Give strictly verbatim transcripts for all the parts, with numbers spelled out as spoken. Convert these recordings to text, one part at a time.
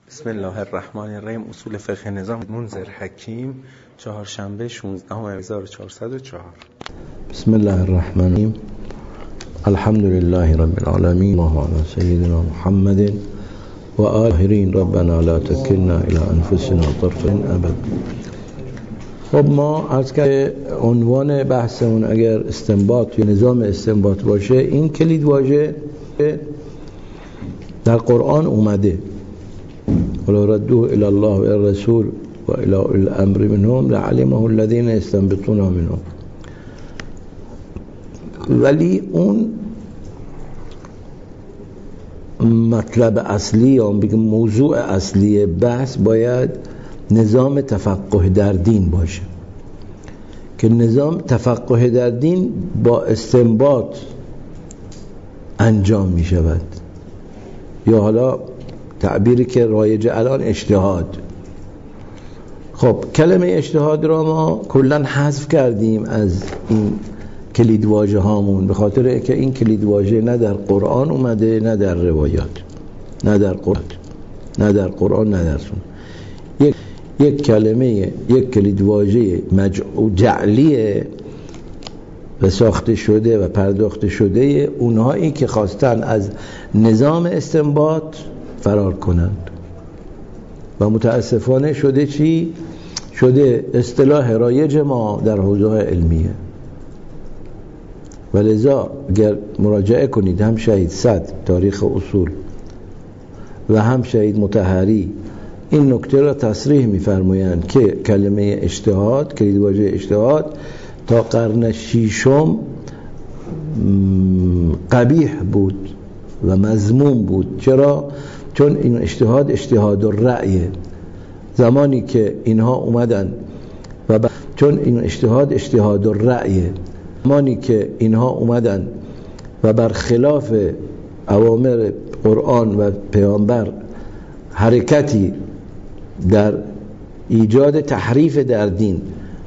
بسم الله الرحمن الرحیم. اصول فقه نظام منذر حکیم، چهارشنبه شانزدهم هزار و چهارصد و چهار. بسم الله الرحمن الرحیم. الحمد لله رب العالمین و علی سیدنا محمد و آخرین. ربنا لا تکلنا الی انفسنا طرفا ابدا. خب ما عرض که عنوان بحثمون اگر استنباط یا نظام استنباط باشه، این کلید واژه در قرآن اومده: ولو ردوه الی الله و الرسول و الی اولی الامر منهم لعلمه الذین یستنبطونه منهم. ولی اون مطلب اصلی یا بگم موضوع اصلی بحث باید نظام تفقه در دین باشه، که نظام تفقه در دین با استنباط انجام می شود، یا حالا تعبیری که رایج الان اجتهاد. خب کلمه اجتهاد را ما کلن حذف کردیم از این کلید واژه هامون، به خاطر که این کلید واژه نه در قرآن اومده نه در روایات، نه در قرآن نه در قرآن نه در سنت. یک یک کلمه، یک کلید واژه جعلیه و ساخته شده و پرداخته شده اونهایی که خواستن از نظام استنباط فرار کنند و متاسفانه شده چی؟ شده اصطلاح رایج ما در حوزه علمیه. و لذا اگر مراجعه کنید هم شهید صدر تاریخ اصول و هم شهید مطهری این نکته را تصریح می‌فرمایند که کلمه اجتهاد، کلید واژه اجتهاد تا قرن ششم قبیح بود و مذموم بود. چرا؟ چون این اجتهاد اجتهاد الرأی، زمانی که اینها اومدن و ب... چون این اجتهاد اجتهاد الرأی زمانی که اینها اومدن و برخلاف اوامر قرآن و پیامبر حرکتی در ایجاد تحریف در دین،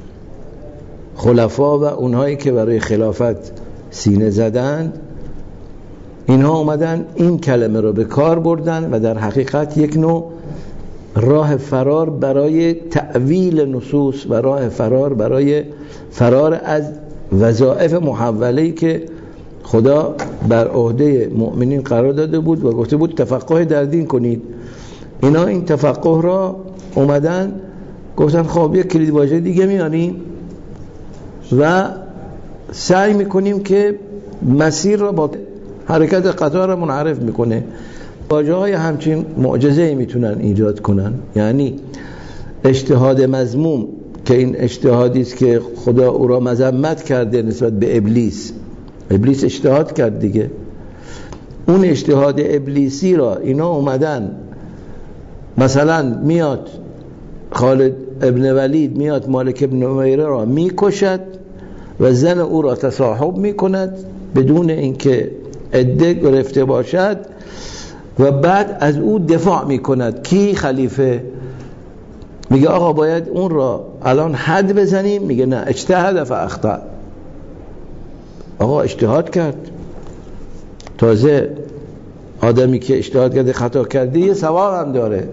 خلفا و اونهایی که برای خلافت سینه زدند، اینها اومدن این کلمه رو به کار بردن و در حقیقت یک نوع راه فرار برای تأویل نصوص و راه فرار برای فرار از وظایف محوله‌ای که خدا بر عهده مؤمنین قرار داده بود و گفته بود تفقه در دین کنید. اینا این تفقه را اومدن گفتن خب یک کلید واژه دیگه میاریم و سعی میکنیم که مسیر را با حرکت قطار را منحرف میکنه. واژه های همچین معجزه‌ای میتونن ایجاد کنن. یعنی اجتهاد مذموم که این اجتهادی است که خدا او را مذمت کرده نسبت به ابلیس. ابلیس اجتهاد کرد دیگه. اون اجتهاد ابلیسی را اینا اومدن، مثلا میاد خالد ابن ولید میاد مالک ابن امیره را میکشد و زن او را تصاحب میکند بدون اینکه عده گرفته باشد و بعد از او دفاع میکند. کی؟ خلیفه. میگه آقا باید اون را الان حد بزنیم. میگه نه، اجتهاد فاخطا. آقا اجتهاد کرد، تازه آدمی که اجتهاد کرده خطا کرده یه ثواب هم داره.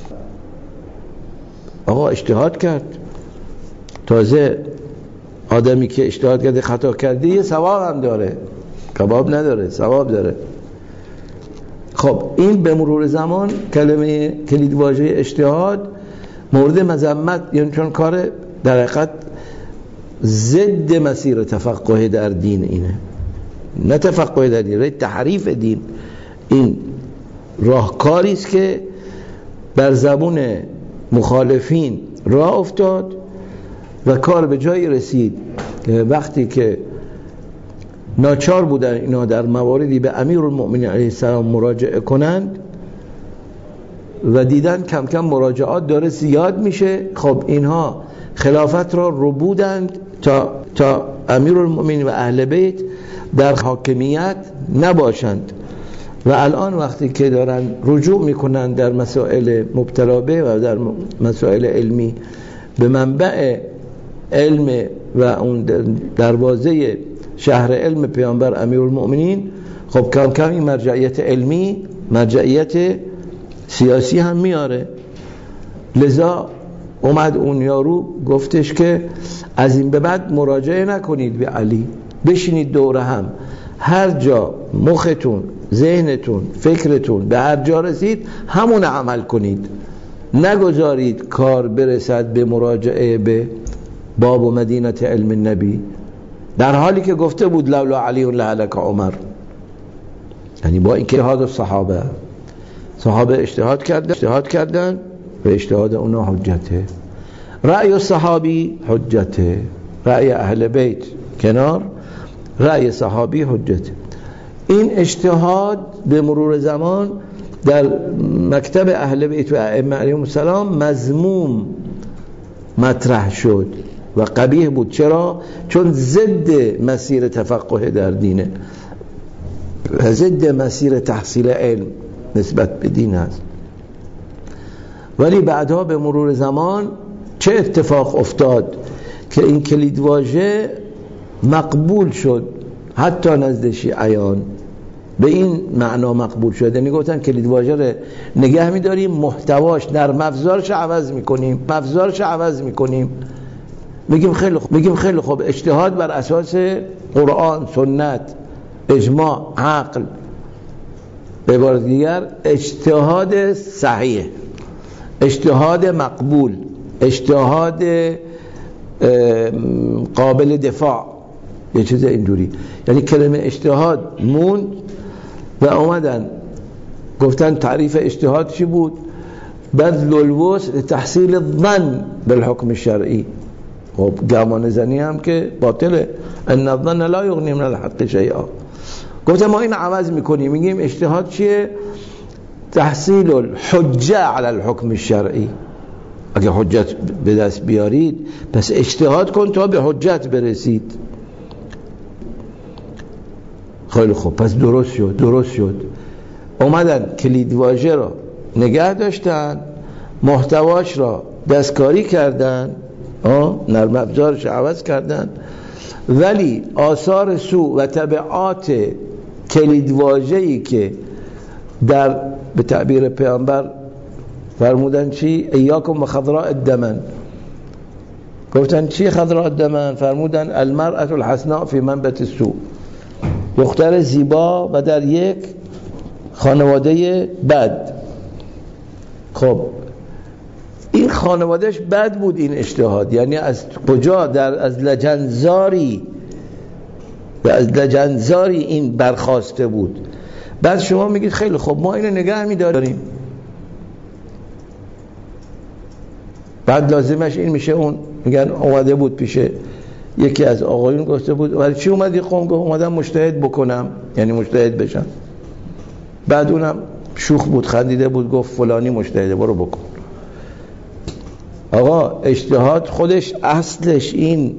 آقا اجتهاد کرد، تازه آدمی که اجتهاد کرده خطا کرده یه ثواب هم داره، کباب نداره، ثواب داره. خب این به مرور زمان کلمه کلید واژه اجتهاد مورد مذمت، یعنی چون کار در حقیقت ضد مسیر تفقه در دین اینه، نه تفقه در دین، تحریف دین. این راهکاری است که بر زبون مخالفین راه افتاد و کار به جایی رسید که وقتی که ناچار بودن اینا در مواردی به امیرالمؤمنین علیه السلام مراجعه کنند و دیدن کم کم مراجعات داره زیاد میشه، خب اینها خلافت را ربودند تا تا امیرالمؤمنین و اهل بیت در حاکمیت نباشند. و الان وقتی که دارن رجوع میکنن در مسائل مبتلا به و در مسائل علمی به منبع علم و اون دروازه شهر علم پیامبر امیرالمؤمنین، خب کم کم این مرجعیت علمی، مرجعیت سیاسی هم میاره. لذا اومد اون یارو گفتش که از این به بعد مراجعه نکنید به علی، بشینید دوره هم، هر جا مختون، ذهنتون، فکرتون به هر جا رسید همون عمل کنید، نگذارید کار برسد به مراجعه به باب و مدینه علم النبی، در حالی که گفته بود لولا علی لهلک عمر. یعنی با اینکه اجتهاد صحابه صحابه اجتهاد کردن اجتهاد کردن و اجتهاد اونا حجته، رأی صحابی حجته، رأی اهل بیت کنار، رأی صحابی حجته. این اجتهاد به مرور زمان در مکتب اهل بیت و ائمه علیهم السلام مذموم مطرح شد و قبیح بود. چرا؟ چون ضد مسیر تفقه در دینه، ضد مسیر تحصیل علم نسبت به دین است. ولی بعدها به مرور زمان چه اتفاق افتاد که این کلیدواژه مقبول شد حتی نزد شیعیان، به این معنا مقبول شد. یعنی گفتن کلیدواژه رو نگه می‌داریم، محتواش نرم افزارش عوض می‌کنیم، افزارش عوض می‌کنیم. میگیم خیلی خوب، میگیم خیلی خوب اجتهاد بر اساس قرآن، سنت، اجماع، عقل، به عبارت دیگر اجتهاد صحیح، اجتهاد مقبول، اجتهاد قابل دفاع، یه چیز اینجوری. یعنی کلمه اجتهاد موند و اومدن گفتن تعریف اجتهاد چی بود؟ بذل الوسع تحصیل الظن بالحکم الشرعی. خب گمان زنی هم که باطله، ان الظن لا یغنی من الحق شیئا. گفتم ما این عوض میکنیم، میگیم اجتهاد چیه؟ تحصیل الحجه علی الحکم الشرعی. اگه حجت به دست بیارید پس اجتهاد کن تا به حجت برسید. خیلی خوب، پس درست شد درست شد اومدن کلیدواژه را نگه داشتن، محتواش را دستکاری کردن، نرم افزارش عوض کردن، ولی آثار سوء و تبعات کلیدواژه‌ای که در به تعبیر پیامبر فرمودن چی؟ ایاکم و خضراء الدمن. گفتن چی خضراء الدمن؟ فرمودن المرأة الحسناء فی منبت السوء، دختر زیبا و در یک خانواده بد. خب این خانوادهش بد بود این اجتهاد، یعنی از کجا؟ در از لجنزاری و از لجنزاری این برخواسته بود. بعد شما میگید خیلی خب ما اینو نگه می‌داریم، بعد لازمش این میشه اون میگن اومده بود پیش یکی از آقایون گفته بود ولی چی اومدی قوم؟ گفت اومدم مجتهد بکنم، یعنی مجتهد بشم. بعد اونم شوخ بود، خندیده بود، گفت فلانی مجتهده برو بکن. آقا اجتهاد خودش اصلش این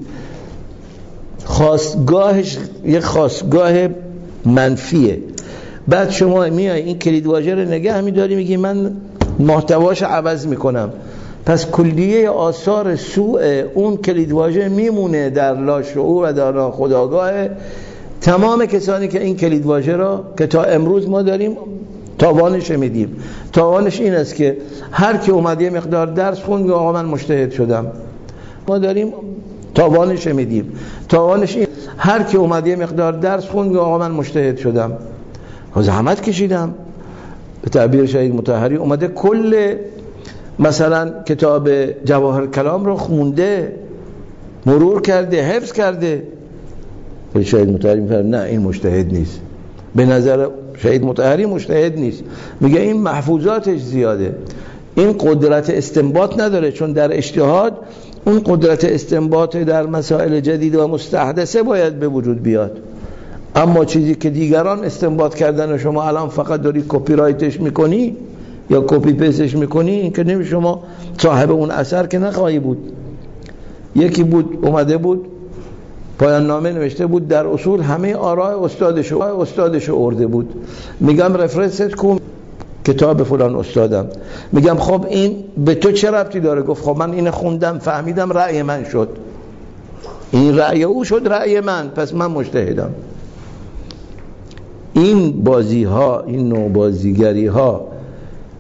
خاستگاهش یک خاستگاه منفیه. بعد شما میای این کلیدواژه رو نگه می‌داری میگی من محتواش عوض میکنم، پس کلیه آثار سوء اون کلیدواژه میمونه در لاشعور و در ناخودآگاه تمام کسانی که این کلیدواژه را که تا امروز ما داریم تاوانش میدیم. تاوانش این است که هر کی اومد یه مقدار درس خوند میگه آقا من مجتهد شدم. ما داریم تاوانش میدیم. تاوانش این هر کی اومد یه مقدار درس خوند میگه آقا من مجتهد شدم. زحمت کشیدم، به تعبیر شهید مطهری اومده کل مثلا کتاب جواهر کلام رو خونده، مرور کرده، حفظ کرده. ولی شهید مطهری میگه نه این مجتهد نیست. به نظر شهید مطهری مجتهد نیست، میگه این محفوظاتش زیاده، این قدرت استنباط نداره، چون در اجتهاد اون قدرت استنباط در مسائل جدید و مستحدثه باید به وجود بیاد. اما چیزی که دیگران استنباط کردن و شما الان فقط داری کپی رایتش میکنی یا کپی پیستش میکنی، این که نمی شما صاحب اون اثر که نخواهی بود. یکی بود اومده بود پایان نامه نوشته بود در اصول همه آراء استادشو استادشو ارده بود. میگم رفرنست کن کتاب فلان استادم. میگم خب این به تو چه ربطی داره؟ گفت خب من اینو خوندم فهمیدم رأی من شد، این رأی او شد رأی من، پس من مجتهدم. این بازی ها، این نوع بازیگری ها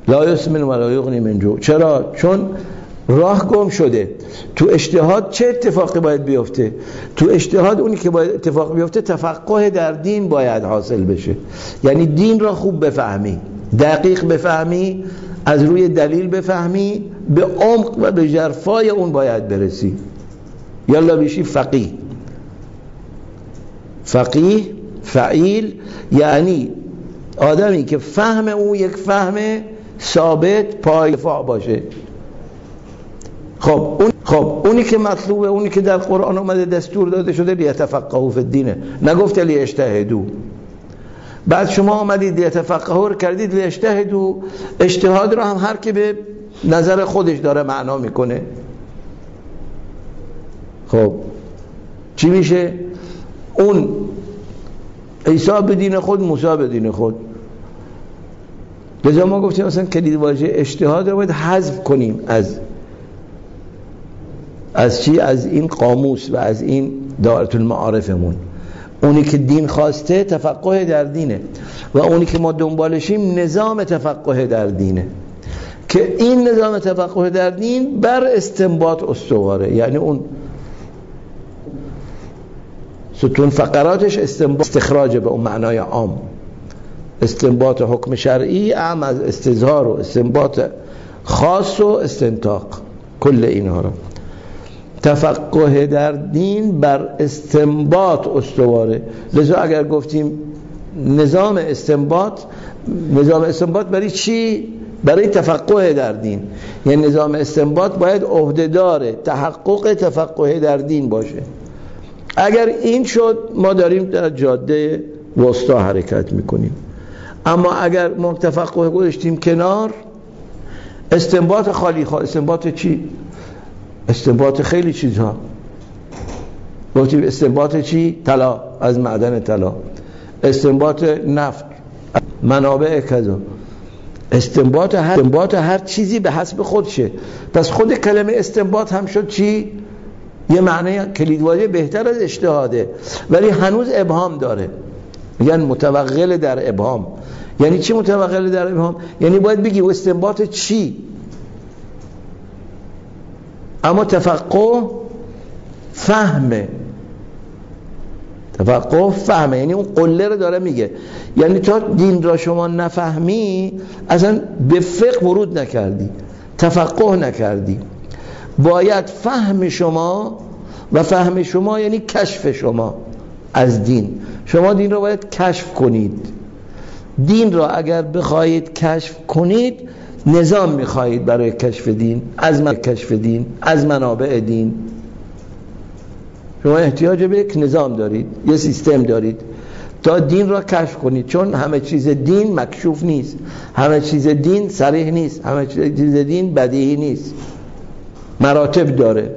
لا یسمن ولا یغنی من جوع. چرا؟ چون راه گم شده. تو اجتهاد چه اتفاقی باید بیفته؟ تو اجتهاد اونی که باید اتفاق بیفته تفقه در دین باید حاصل بشه، یعنی دین را خوب بفهمی، دقیق بفهمی، از روی دلیل بفهمی، به عمق و به ژرفای اون باید برسی. یالا بشی فقیه. فقیه فعیل یعنی آدمی که فهم او یک فهم ثابت پایدفاع باشه. خب اون خب اونی که مطلوبه، اونی که در قرآن اومده دستور داده شده لیتفقهوا فی الدین، نگفته لیجتهدوا. بعد شما آمدید لیتفقهوا رو کردید لیجتهدوا. اجتهاد رو هم هر که به نظر خودش داره معنا میکنه. خب چی میشه؟ اون عیسی به دین خود، موسی به دین خود. لذا ما گفتیم مثلا کلید واژه اجتهاد رو باید حذف کنیم از از چی؟ از این قاموس و از این دائره المعارفمون. اونی که دین خواسته تفقه در دینه و اونی که ما دنبالشیم نظام تفقه در دینه که این نظام تفقه در دین بر استنباط استواره. یعنی اون ستون فقراتش استنباط، استخراج به اون معنای عام، استنباط حکم شرعی اعم از استظهار و استنباط خاص و استنطاق، کل اینها رو. تفقه در دین بر استنباط استواره. لذا اگر گفتیم نظام استنباط، نظام استنباط برای چی؟ برای تفقه در دین. یعنی نظام استنباط باید عهدهدار تحقق تفقه در دین باشه. اگر این شد ما داریم در جاده وسطا حرکت میکنیم. اما اگر ما تفقه گذاشتیم کنار، استنباط خالی خالی، استنباط چی؟ استنباط خیلی چیزها. گفتیم استنباط چی؟ طلا، از معدن طلا. استنباط نفت، منابع کذا. استنباط هر استنباط هر چیزی به حسب خودشه. پس خود کلمه استنباط هم شد چی؟ یه معنی کلیدواژه بهتر از اجتهاده، ولی هنوز ابهام داره. یعنی متوغل در ابهام. یعنی چی متوغل در ابهام؟ یعنی باید بگی استنباط چی؟ اما تفقه فهمه. تفقه فهمه یعنی اون قله رو داره میگه. یعنی تا دین را شما نفهمی اصلا به فقه ورود نکردی، تفقه نکردی. باید فهم شما، و فهم شما یعنی کشف شما از دین. شما دین را باید کشف کنید. دین را اگر بخواهید کشف کنید، نظام میخواهید برای کشف دین، از من کشف دین، از منابع دین. شما احتیاج به یک نظام دارید، یه سیستم دارید تا دین را کشف کنید. چون همه چیز دین مکشوف نیست، همه چیز دین صریح نیست، همه چیز دین بدیهی نیست، مراتب داره.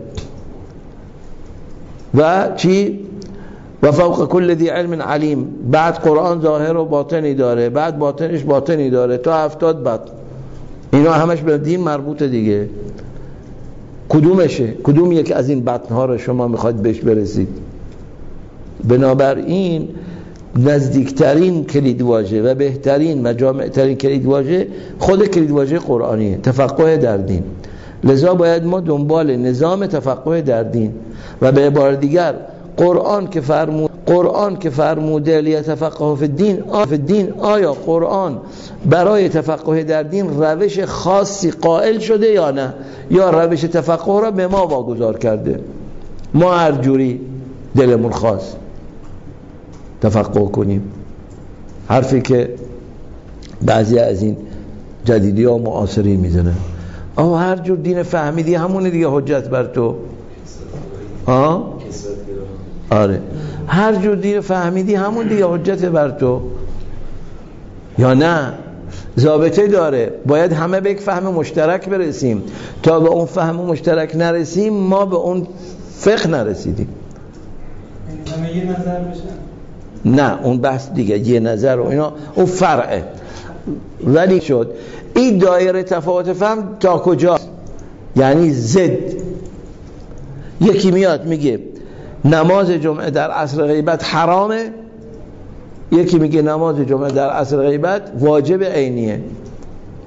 و چی؟ و فوق کل ذی علم علیم. بعد قرآن ظاهر و باطنی داره، بعد باطنش باطنی داره، تا هفتاد بعد اینا همش به دین مربوطه دیگه. کدومشه؟ کدوم یک از این بطنها رو شما میخواید بهش برسید؟ بنابراین نزدیکترین کلیدواژه و بهترین و جامعترین کلیدواژه خود کلیدواژه قرآنیه، تفقه در دین. لذا باید ما دنبال نظام تفقه در دین. و به عبارت دیگر قرآن که فرمود قرآن که فرموده لیتفقهوا فی الدین، فی الدین، آیا قرآن برای تفقه در دین روش خاصی قائل شده یا نه؟ یا روش تفقه را به ما واگذار کرده؟ ما هر جوری دلمون خواست تفقه کنیم. حرفی که بعضی از این جدیدی ها معاصری میزنن، آه هر جور دین فهمیدی همونه دیگه حجت بر تو. آه آره هر جور دین فهمیدی همون دیگه حجت بر تو. یا نه، ضابطه داره، باید همه به یک فهم مشترک برسیم. تا به اون فهم مشترک نرسیم ما به اون فقه نرسیدیم. همه یه نظر بشن؟ نه اون بحث دیگه، یه نظر و اینا اون فرعه. ولی شد این دایره تفاوت فهم تا کجاست؟ یعنی زد. یکی میاد میگه نماز جمعه در عصر غیبت حرامه، یکی میگه نماز جمعه در عصر غیبت واجب عینیه.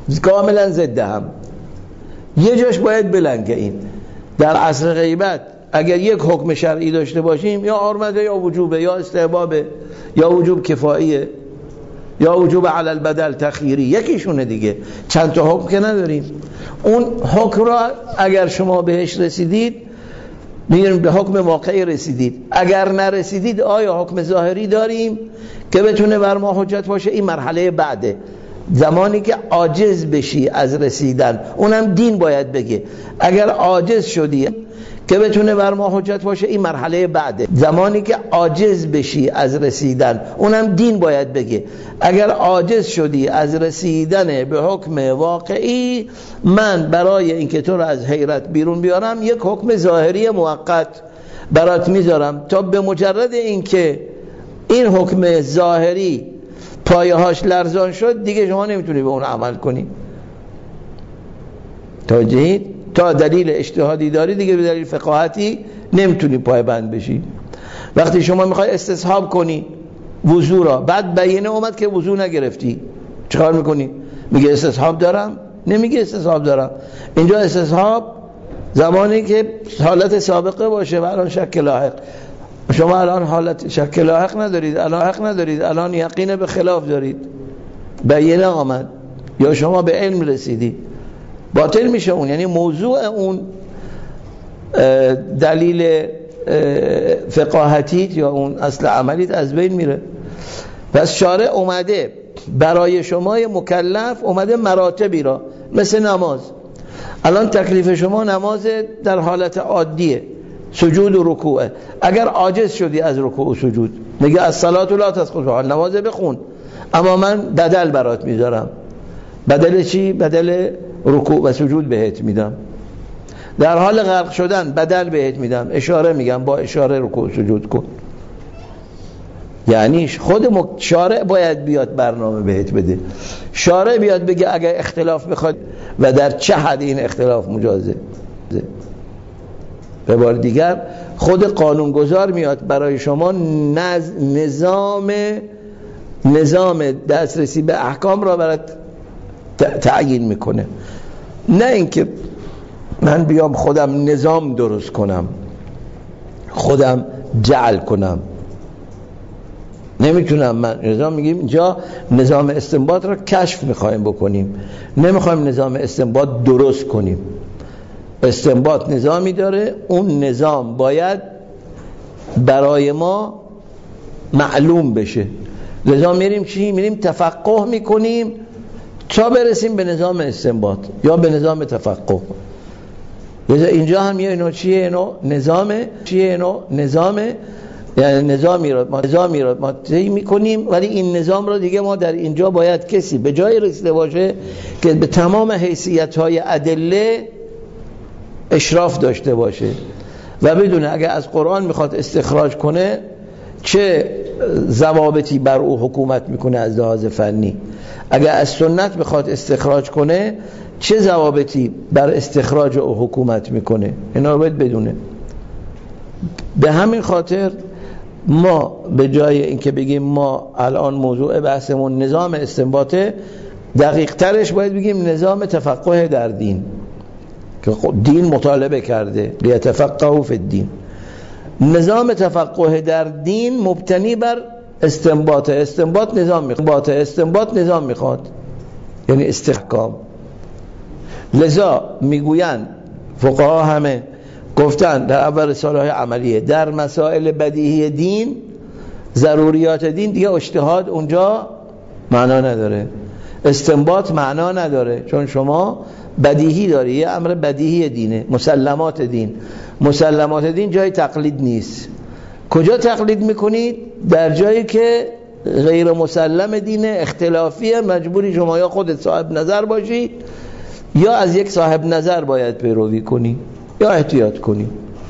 کاملا ضد هم. یه جاش باید بلنگه. این در عصر غیبت اگر یک حکم شرعی داشته باشیم یا آرمده یا وجوبه یا استحبابه یا وجوب کفاییه یا وجوب علی البدل تخییری، یکیشونه دیگه، چند تا حکم که نداریم. اون حکم را اگر شما بهش رسیدید میگیم به حکم واقعی رسیدید. اگر نرسیدید آیا حکم ظاهری داریم که بتونه بر ما حجت باشه؟ این مرحله بعده، زمانی که عاجز بشی از رسیدن، اونم دین باید بگه. اگر عاجز شدی که بتونه بر ما حجت باشه، این مرحله بعده، زمانی که عاجز بشی از رسیدن، اونم دین باید بگه. اگر عاجز شدی از رسیدن به حکم واقعی، من برای اینکه تو رو از حیرت بیرون بیارم یک حکم ظاهری موقت برات میذارم، تا به مجرد اینکه این حکم ظاهری پایه هاش لرزان شد دیگه شما نمیتونی به اون عمل کنی. توجهید؟ تا دلیل اجتهادی داری دیگه به دلیل فقاهتی نمیتونی پایبند بشی. وقتی شما میخوای استصحاب کنی وضو را، بعد بیانه اومد که وضو نگرفتی، چیکار میکنی؟ میگه استصحاب دارم؟ نمیگه استصحاب دارم. اینجا استصحاب زمانی که حالت سابقه باشه و الان شک لاحق. شما الان حالت شک لاحق ندارید، الان حق ندارید، الان یقین به خلاف دارید، بیانه آمد یا شما به علم رسیدی، باطل میشه اون. یعنی موضوع اون دلیل فقاهتیت یا اون اصل عملیت از بین میره. پس شارع اومده برای شما مکلف، اومده مراتبی را، مثل نماز. الان تکلیف شما نماز در حالت عادیه، سجود و رکوعه. اگر عاجز شدی از رکوع و سجود، میگه الصلاة لا تسقط، نماز بخون، اما من بدل برات میذارم. بدل چی؟ بدل رکوع و سجود بهت میدم. در حال غرق شدن بدل بهت میدم، اشاره میگم، با اشاره رکوع سجود کن. یعنی خود شارع باید بیاد برنامه بهت بده، شارع بیاد بگه اگر اختلاف بخواد و در چه حد این اختلاف مجازه. به بار دیگر خود قانونگذار میاد برای شما نظام نظام دسترسی به احکام را برات تعیین میکنه. نه اینکه من بیام خودم نظام درست کنم، خودم جعل کنم. نمیتونم من نظام. میگیم اینجا نظام استنباط را کشف میخوایم بکنیم، نمیخوایم نظام استنباط درست کنیم. استنباط نظامی داره، اون نظام باید برای ما معلوم بشه. لذا میریم چی؟ میریم تفقه میکنیم تا برسیم به نظام استنباط یا به نظام تفقه. لذا اینجا هم یه نوع چیه؟ نوع نظامه. چیه؟ نوع نظامه. یعنی نظامی رو ما نظامی رو ما طی میکنیم، ولی این نظام رو دیگه ما در اینجا باید کسی به جای رسیده باشه که به تمام حیثیت‌های ادله اشراف داشته باشه و بدونه اگر از قرآن میخواد استخراج کنه چه ضوابطی بر او حکومت میکنه از لحاظ فنی، اگر از سنت میخواد استخراج کنه چه ضوابطی بر استخراج او حکومت میکنه. اینا رو باید بدونه. به همین خاطر ما به جای اینکه بگیم ما الان موضوع بحثمون نظام استنباطه، دقیق ترش باید بگیم نظام تفقه در دین، که دین مطالبه کرده لیتفقهوا فی الدین. نظام تفقه در دین مبتنی بر استنباط. استنباط نظام میخواد، استنباط نظام میخواد، یعنی استحکام. لذا میگوین فقها همه گفتن در اول رساله عملیه در مسائل بدیهی دین، ضروریات دین، دیگه اجتهاد اونجا معنا نداره، استنباط معنا نداره، چون شما بدیهی داری، یه امر بدیهی دینه، مسلمات دین. مسلمات دین جای تقلید نیست. کجا تقلید میکنید؟ در جایی که غیر مسلم دینه، اختلافیه، مجبوری شما یا خودت صاحب نظر باشی یا از یک صاحب نظر باید پیروی کنی یا احتیاط کنی.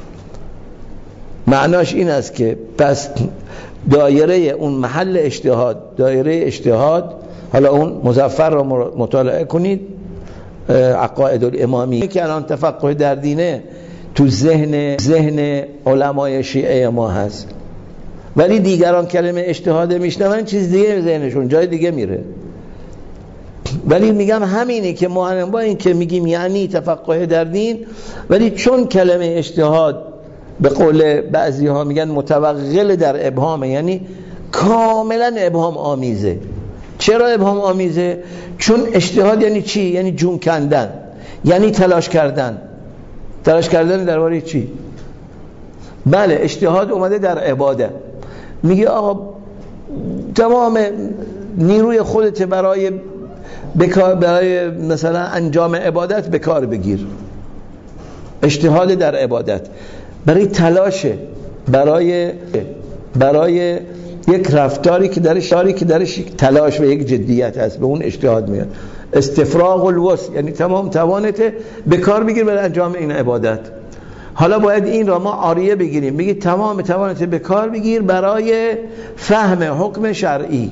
معناش این است که پس دایره اون محل اجتهاد، دایره اجتهاد، حالا اون مظفر را مطالعه کنید، عقاید الامامی که الان تفقه در دینه تو ذهن ذهن علمای شیعه ما هست، ولی دیگران کلمه اجتهاد میشنون چیز دیگه ذهنشون جای دیگه میره. ولی میگم همینه که ما با این که میگیم یعنی تفقه در دین، ولی چون کلمه اجتهاد به قول بعضی ها میگن متوغل در ابهامه، یعنی کاملا ابهام آمیزه. چرا ابهام آمیزه؟ چون اجتهاد یعنی چی؟ یعنی جون کندن، یعنی تلاش کردن. تلاش کردن درباره چی؟ بله اجتهاد اومده در عبادت، میگه آقا تمام نیروی خودت برای بکار برای مثلا انجام عبادت به کار بگیر. اجتهاد در عبادت برای تلاشه، برای برای یک رفتاری که درش داری که درش تلاش و یک جدیت هست، به اون اجتهاد میاد. استفراغ الوسع یعنی تمام توانت به کار بگیر برای انجام این عبادت. حالا باید این را ما عاریه بگیریم، بگی تمام توانت به کار بگیر برای فهم حکم شرعی،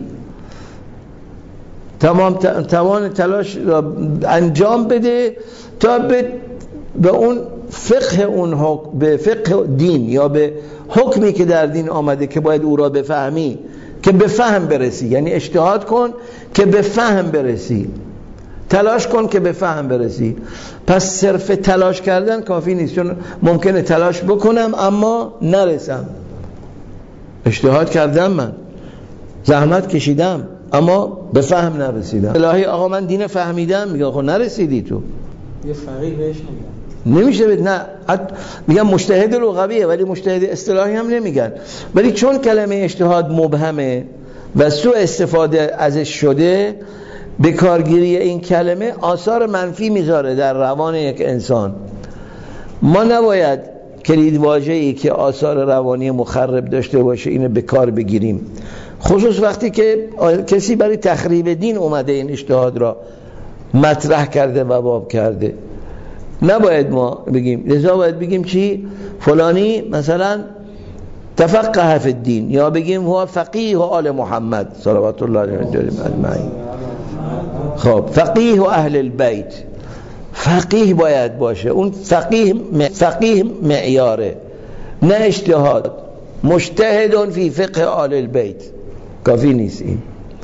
تمام توان تلاش را انجام بده تا به به اون فقه اون حکم، به فقه دین یا به حکمی که در دین آمده که باید او را بفهمی، که به فهم برسی. یعنی اجتهاد کن که به فهم برسی، تلاش کن که به فهم برسی. پس صرف تلاش کردن کافی نیست، چون ممکنه تلاش بکنم اما نرسم. اجتهاد کردم، من زحمت کشیدم اما به فهم نرسیدم. الهی آقا من دین فهمیدم، میگه آقا نرسیدی تو. یه فقیه بهش نمیگن، نمیشه بد نه میگن مجتهد لغویه ولی مجتهد اصطلاحی هم نمیگن. ولی چون کلمه اجتهاد مبهمه و سوء استفاده ازش شده، به کارگیری این کلمه آثار منفی میذاره در روان یک انسان. ما نباید کلید واژه‌ای که آثار روانی مخرب داشته باشه اینو به کار بگیریم، خصوص وقتی که کسی برای تخریب دین اومده این اجتهاد را مطرح کرده و باب کرده. نباید ما بگیم، لذا باید بگیم چی؟ فلانی مثلا تفقه فی الدین، یا بگیم هو فقیه آل محمد صلوات الله علیه اجمعین. خب فقیه و اهل البیت، فقیه باید باشه، اون فقیه فقیه معیاره نه اجتهاد. مجتهد فی فقه آل البیت کافی نیست. این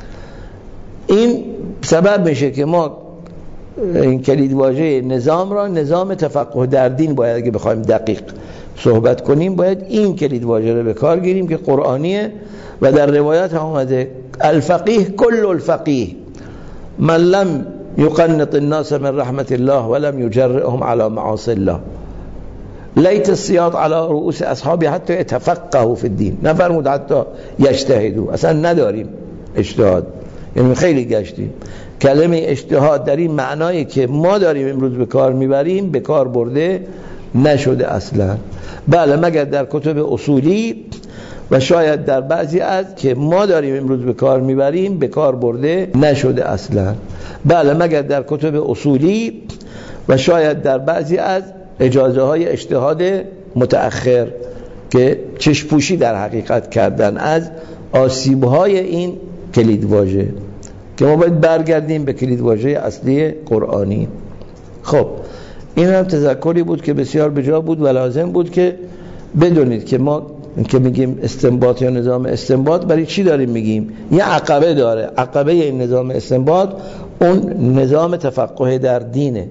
این سبب میشه که ما این کلید واژه نظام را نظام تفقه در دین باید، اگه بخوایم دقیق صحبت کنیم، باید این کلید واژه را به کار گیریم که قرآنیه و در روایات هم اومده الفقیه کل الفقیه من لم یقنط الناس من رحمت الله ولم یجرئهم على معاصی الله لیت السیاط على رؤوس اصحابی حتی يتفقهوا فی الدین. نفرمود حتی یجتهدوا، اصلا نداریم اجتهاد، یعنی خیلی گشتیم. کلمه اجتهاد در این معنایی که ما داریم امروز به کار میبریم به کار برده نشده اصلا. بله مگر در کتب اصولی و شاید در بعضی از که ما داریم امروز به کار میبریم به کار برده نشده اصلا. بله مگر در کتب اصولی و شاید در بعضی از اجازه های اجتهاد متأخر که چشپوشی در حقیقت کردن از آسیب های این کلید واژه، که ما باید برگردیم به کلید واژه اصلی قرآنی. خب این هم تذکری بود که بسیار بجا بود و لازم بود که بدونید که ما که میگیم استنباط یا نظام استنباط برای چی داریم میگیم. یه عقبه داره، عقبه این نظام استنباط اون نظام تفقه در دینه،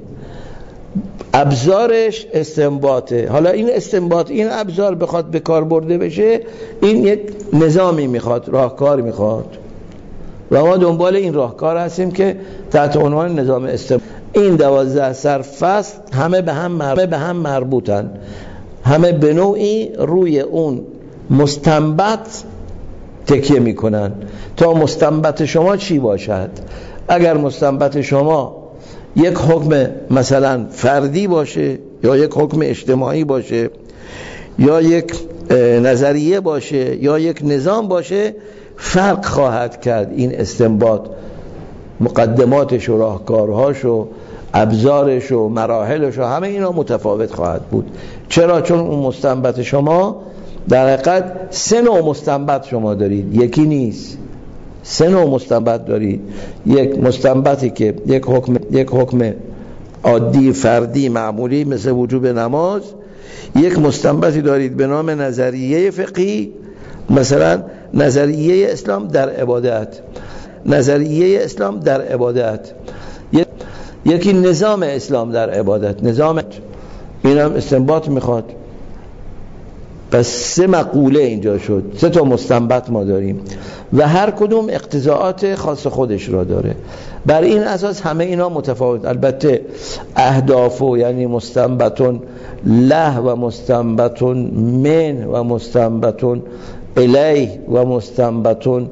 ابزارش استنباطه. حالا این استنباط، این ابزار بخواد به کار برده بشه، این یک نظامی میخواد، راهکار میخواد و ما دنبال این راهکار هستیم که تحت عنوان نظام استنباط. این دوازده سرفصل همه به هم همه به هم مربوطن، همه به نوعی روی اون مستنبط تکیه میکنن تا مستنبط شما چی باشد. اگر مستنبط شما یک حکم مثلا فردی باشه یا یک حکم اجتماعی باشه یا یک نظریه باشه یا یک نظام باشه، فرق خواهد کرد این استنباط، مقدماتش و راهکارهاش و ابزارش و مراحلش و همه اینا متفاوت خواهد بود. چرا؟ چون اون مستنبط شما در حقیقت سه نوع مستنبط شما دارید، یکی نیست، سه نوع مستنبط دارید. یک مستنبطی که یک حکم یک حکم عادی فردی معمولی مثل وجوب نماز، یک مستنبطی دارید به نام نظریه فقهی، مثلا نظریه اسلام در عبادت، نظریه اسلام در عبادت یکی نظام اسلام در عبادت، نظام این هم استنباط میخواد. پس سه مقوله اینجا شد، سه تا مستنبط ما داریم و هر کدوم اقتضاعات خاص خودش را داره. بر این اساس همه اینا متفاوت. البته اهداف و یعنی مستنبطون له و مستنبطون من و مستنبطون الیه و مستنبطون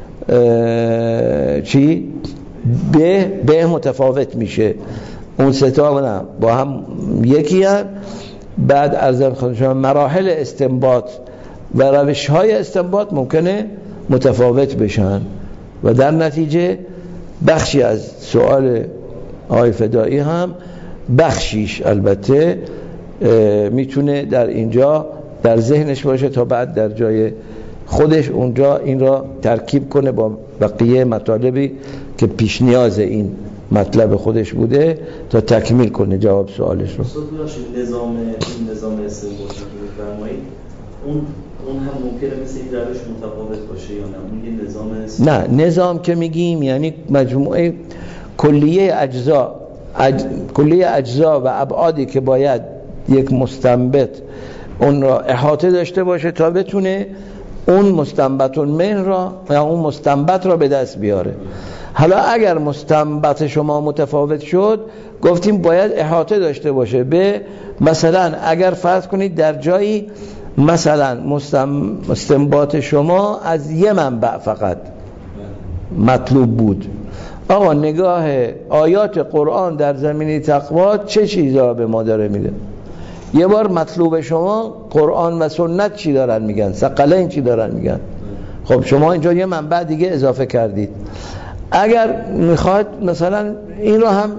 چی؟ به به متفاوت میشه. اون سه تا با هم یکی هست. بعد از خودشون مراحل استنباط و روش های استنباط ممکنه متفاوت بشن و در نتیجه بخشی از سوال آقای فدایی هم بخشیش البته میتونه در اینجا در ذهنش باشه تا بعد در جای خودش اونجا این را ترکیب کنه با بقیه مطالبی که پیش نیاز این مطلب خودش بوده تا تکمیل کنه جواب سوالش رو. نظام این نظام استنباطی که می‌فرمایید اون اون هم ممکنه مثل این روش متفاوت باشه یا نه؟ اون یه نظام است؟ نه، نظام که میگیم یعنی مجموعه کلیه اجزا اج... کلیه اجزا و ابعادی که باید یک مستنبط اون را احاطه داشته باشه تا بتونه اون مستنبطون من را یا اون مستنبط را به دست بیاره. حالا اگر مستنبط شما متفاوت شد گفتیم باید احاطه داشته باشه به مثلا اگر فرض کنید در جایی مثلا مستنبط شما از یه منبع فقط مطلوب بود، آقا نگاه آیات قرآن در زمینه تقوا چه چیزا به ما داره میده؟ یه بار مطلوب شما قرآن و سنت چی دارن میگن؟ ثقلین چی دارن میگن؟ خب شما اینجا یه منبع دیگه اضافه کردید. اگر میخواد مثلا این رو هم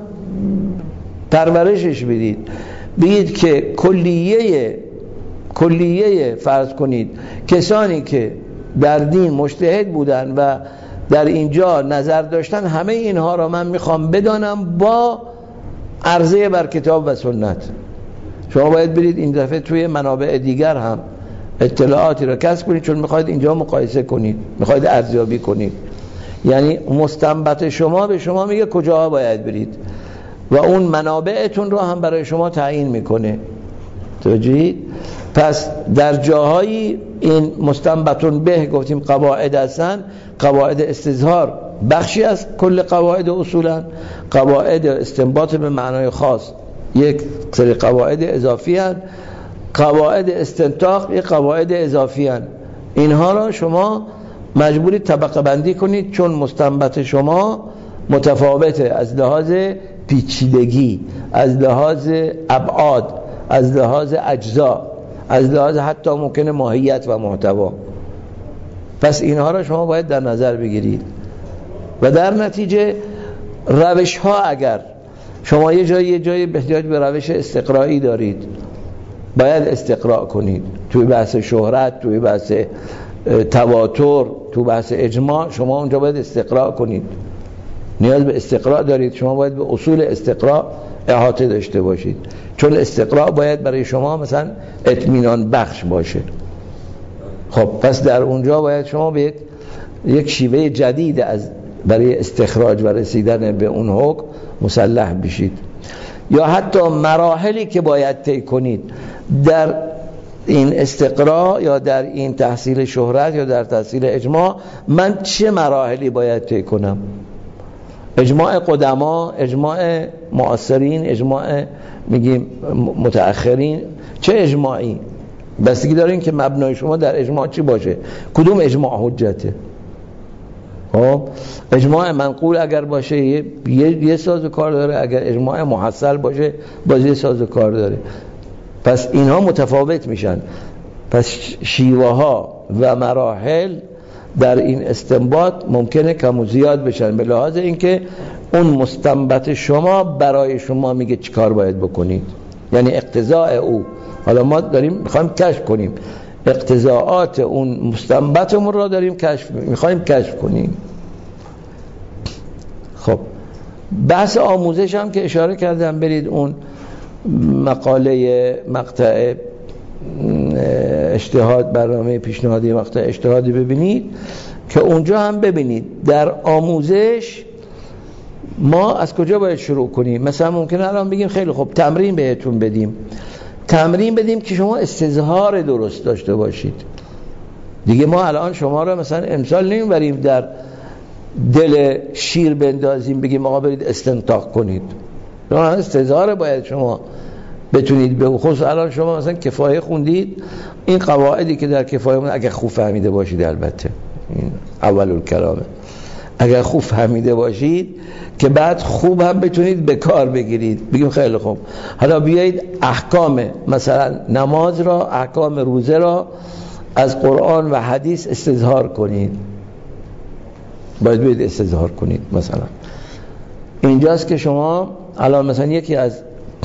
پرورشش بدید، بگید که کلیه کلیه فرض کنید کسانی که در دین مجتهد بودن و در اینجا نظر داشتن همه اینها را من میخوام بدانم با عرضه بر کتاب و سنت. شما باید برید این دفعه توی منابع دیگر هم اطلاعاتی را کسب کنید چون میخواید اینجا مقایسه کنید، میخواید ارزیابی کنید. یعنی مستنبط شما به شما میگه کجاها باید برید و اون منابعتون رو هم برای شما تعیین میکنه. توجیهید؟ پس در جاهایی این مستنبطون به گفتیم قواعد هستن، قواعد استظهار بخشی از کل قواعد اصولا، قواعد استنباط به معنای خاص یک سری قواعد اضافی هستند، قواعد استنطاق یک قواعد اضافی هستند. اینها را شما مجبوری طبقه بندی کنید چون مستنبط شما متفاوته از لحاظ پیچیدگی، از لحاظ ابعاد، از لحاظ اجزا، از لحاظ حتی ممکنه ماهیت و محتوا. پس اینها را شما باید در نظر بگیرید و در نتیجه روش ها اگر شما یه جایی یه جایی احتیاج به روش استقرایی دارید باید استقراء کنید. توی بحث شهرت، توی بحث تواتر، تو بحث اجماع شما اونجا باید استقراء کنید، نیاز به استقراء دارید. شما باید به اصول استقراء احاطه داشته باشید چون استقراء باید برای شما مثلا اطمینان بخش باشه. خب پس در اونجا باید شما به یک شیوه جدید از برای استخراج و رسیدن به اون حکم مسلح بشید. یا حتی مراحلی که باید طی کنید در این استقراء یا در این تحصیل شهرت یا در تحصیل اجماع، من چه مراحلی باید طی کنم؟ اجماع قدما، اجماع معاصرین، اجماع میگیم متأخرین، چه اجماعی؟ بستگی دارین که مبنای شما در اجماع چی باشه، کدوم اجماع حجته. خب اجماع منقول اگر باشه یه, یه ساز و کار داره، اگر اجماع محصل باشه باز یه ساز و کار داره. پس اینها متفاوت میشن. پس شیوه ها و مراحل در این استنباط ممکنه کم و زیاد بشن به لحاظ اینکه اون مستنبط شما برای شما میگه چی کار باید بکنید، یعنی اقتضاء او. حالا ما داریم میخوایم کشف کنیم اقتضاعات اون مستنبطمون را داریم کشف میخوایم کشف کنیم. خب بحث آموزش هم که اشاره کردم، برید اون مقاله مقطع اجتهاد، برنامه پیشنهادی مقطع اجتهادی ببینید که اونجا هم ببینید در آموزش ما از کجا باید شروع کنیم؟ مثلا ممکنه الان بگیم خیلی خوب تمرین بهتون بدیم، تمرین بدیم که شما استظهار درست داشته باشید. دیگه ما الان شما را مثلا امسال نمیبریم در دل شیر بندازیم بگیم آقا برید استنطاق کنید. استظهار باید شما بتونید به خصوص الان شما مثلا کفایه خوندید، این قواعدی که در کفایه خوندید اگه خوب فهمیده باشید، البته این اول الکلامه، اگر خوب فهمیده باشید که بعد خوب هم بتونید به کار بگیرید. بگیم خیلی خوب حالا بیایید احکام مثلا نماز را، احکام روزه را از قرآن و حدیث استظهار کنید. باید بیایید استظهار کنید. مثلا اینجاست که شما الان مثلا یکی از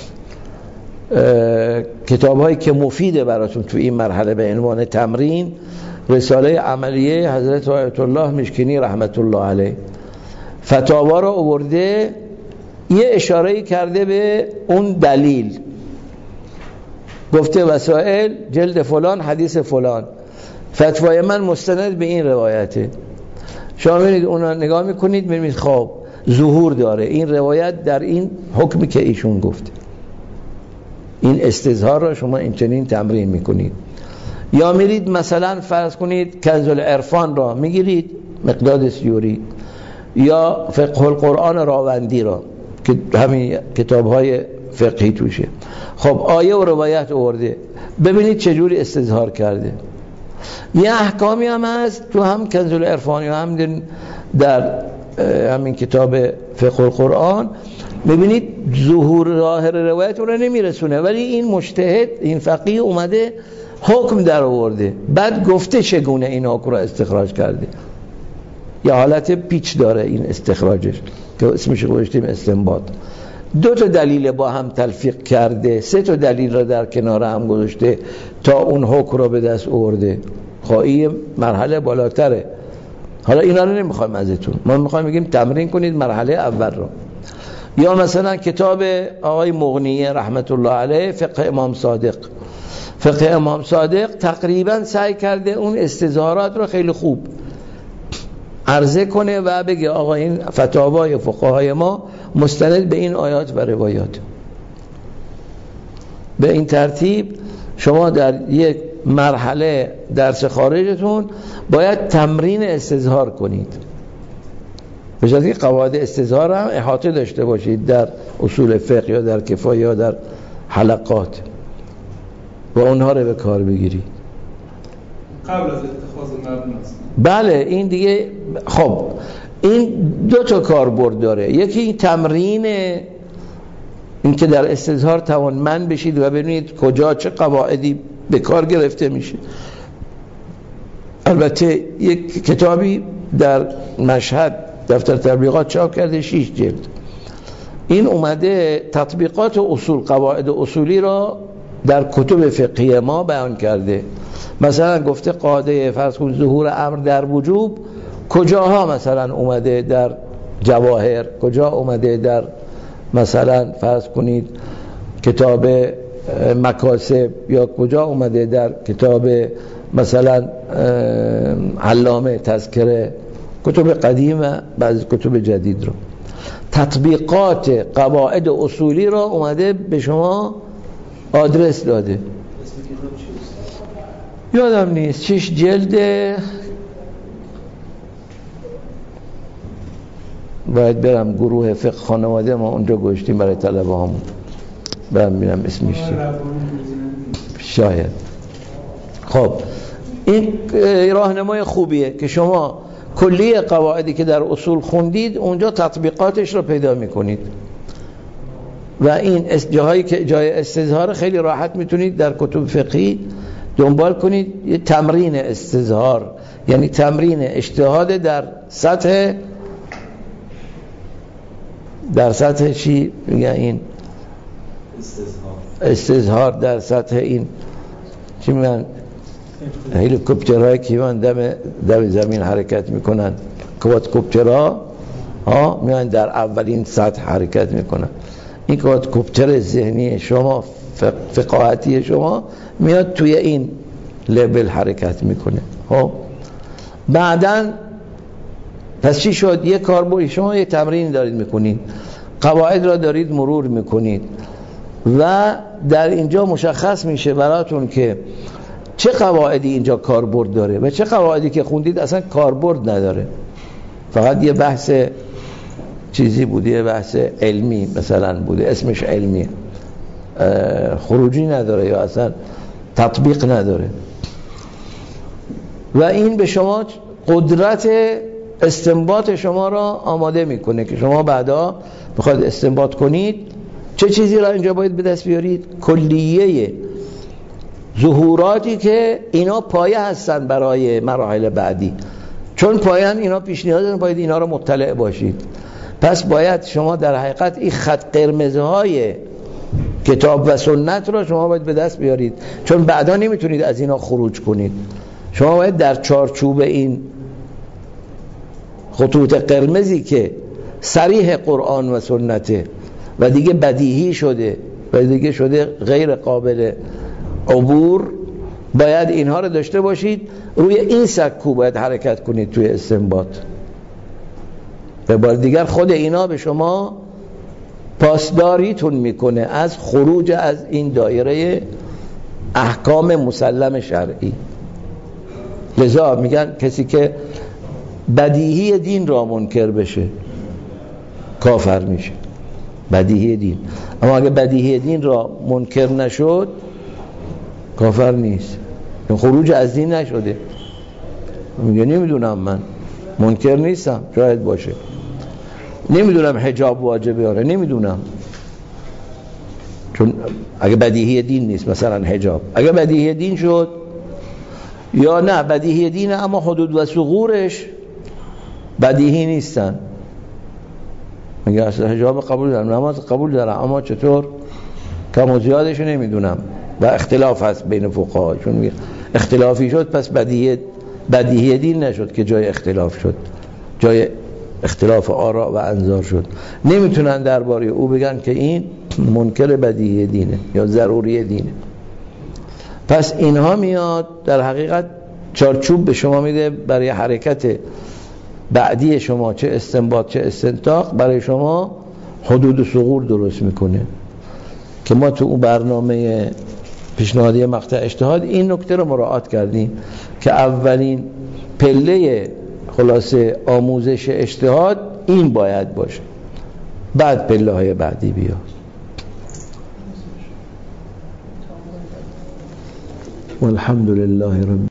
کتاب هایی که مفیده براتون تو این مرحله به عنوان تمرین، رساله عملیه حضرت آیت الله مشکنی رحمت الله علیه، فتاوا را آورده، یه اشاره‌ای کرده به اون دلیل، گفته وسائل جلد فلان حدیث فلان، فتوای من مستند به این روایته. شما میرید اون نگاه میکنید میبینید خب ظهور داره این روایت در این حکمی که ایشون گفته. این استظهار را شما اینچنین تمرین میکنید. یا میرید مثلا فرض کنید کنز العرفان را میگیرید، مقداد سیوری، یا فقه القرآن راوندی را که همین کتاب‌های فقهی توشه. خب آیه و روایت آورده، ببینید چجوری استظهار کرده. یه احکامی هم هست تو هم کنز العرفان یا هم در همین کتاب فقه القرآن، میبینید ظهور ظاهر روایت رو نمیرسونه، ولی این مجتهد این فقیه اومده حکم در آورده، بعد گفته چگونه این حکم رو استخراج کرده. یا حالت پیچ داره این استخراجش که اسمش گذاشتیم استنباط. دو تا دلیل با هم تلفیق کرده، سه تا دلیل را در کنار هم گذاشته تا اون حکم رو به دست آورده. خواهی مرحله بالاتره. حالا اینا رو نمیخوایم ازتون، ما میخوایم بگیم تمرین کنید مرحله اول رو. یا مثلا کتاب آقای مغنیه رحمت الله علیه، فقه امام صادق. فقه امام صادق تقریبا سعی کرده اون استظهارات رو خیلی خوب عرضه کنه و بگه آقا این فتاوای فقهای ما مستند به این آیات و روایات. به این ترتیب شما در یک مرحله درس خارجتون باید تمرین استظهار کنید، به جای اینکه قواعد استظهار هم احاطه داشته باشید در اصول فقه یا در کفایه یا در حلقات و اونها رو به کار بگیرید قبل از اتخاذ مبناست. بله این دیگه خب این دو تا کاربرد داره. یکی این تمرین، این که در استظهار توانمند بشید و ببینید کجا چه قواعدی به کار گرفته میشه. البته یک کتابی در مشهد دفتر تبلیغات چاپ کرده، شش جلد، این اومده تطبیقات اصول، قواعد اصولی را در کتب فقهی ما بیان کرده. مثلا گفته قاعده فرض کن ظهور امر در وجوب کجاها مثلا اومده در جواهر، کجا اومده در مثلا فرض کنید کتاب مکاسب، یا کجا اومده در کتاب مثلا علامه تذکره، کتب قدیم و بعضی کتب جدید رو. تطبیقات قواعد اصولی را اومده به شما آدرس داده. یادم نیست، شش جلده، باید برم گروه فقه خانواده ما اونجا گوشتیم برای طلبه همون، برم بینم اسمش شاید. خب این راهنمای خوبیه که شما کلیه قواعدی که در اصول خوندید اونجا تطبیقاتش رو پیدا میکنید و این جاهایی که جای استظهار خیلی راحت میتونید در کتب فقهی دنبال کنید. یه تمرین استظهار یعنی تمرین اجتهاد در سطح در سطح چی میگن این استظهار استظهار در سطح این چی میگن هلیکوپترهای که میان دم دم زمین حرکت میکنن، کوادکوپترها ها میان در اولین سطح حرکت میکنن. این کوادکوپتر ذهنی شما، فقاهتی شما میاد توی این لول حرکت میکنه. خب بعدن پس چی شد؟ یک کاربرد، شما یک تمرین دارید میکنید، قواعد را دارید مرور میکنید و در اینجا مشخص میشه براتون که چه قواعدی اینجا کاربرد داره و چه قواعدی که خوندید اصلا کاربرد نداره، فقط یه بحث چیزی بوده، یه بحث علمی مثلا بوده، اسمش علمی، خروجی نداره یا اصلا تطبیق نداره. و این به شما قدرت استنباط شما را آماده میکنه که شما بعدا بخواید استنباط کنید چه چیزی را اینجا باید به دست بیارید؟ کلیه ظهوراتی که اینا پایه هستن برای مراحل بعدی، چون پایان اینا پیش نیازن، باید اینا را مطلع باشید. پس باید شما در حقیقت این خط قرمزهای کتاب و سنت را شما باید به دست بیارید، چون بعدا نمیتونید از اینا خروج کنید. شما باید در چارچوب این خطوط قرمزی که صریح قرآن و سنته و دیگه بدیهی شده و دیگه شده غیر قابل عبور، باید اینها رو داشته باشید. روی این سکو باید حرکت کنید توی استنباط. و بار دیگر خود اینا به شما پاسداریتون میکنه از خروج از این دایره احکام مسلم شرعی. لذا میگن کسی که بدیهی دین را منکر بشه کافر میشه، بدیهی دین. اما اگه بدیهی دین را منکر نشد کافر نیست، خروج از دین نشده. میگه نمیدونم، من منکر نیستم، شاید باشه، نمیدونم حجاب واجبه آره، نمیدونم، چون اگه بدیهی دین نیست مثلا حجاب، اگه بدیهی دین شد یا نه بدیهی دینه اما حدود و ثغورش بدیهی نیستن، میگه اصلا حجاب قبول دارم، نماز قبول دارم، اما چطور کم و زیادش نمیدونم و اختلاف هست بین فقها، چون میگه اختلافی شد پس بدیهی بدیهی دین نشد که جای اختلاف شد، جای اختلاف آراء و انظار شد. نمیتونن درباره او بگن که این منکر بدیهی دینه یا ضروری دینه. پس اینها میاد در حقیقت چارچوب به شما میده برای حرکت بعدی شما، چه استنباط چه استنتاق، برای شما حدود و ثغور درست میکنه که ما تو اون برنامه پیشنهادی مقطع اجتهاد این نکته رو مراعات کردیم که اولین پله خلاصه آموزش اجتهاد این باید باشه، بعد پله های بعدی بیا. والحمد لله رب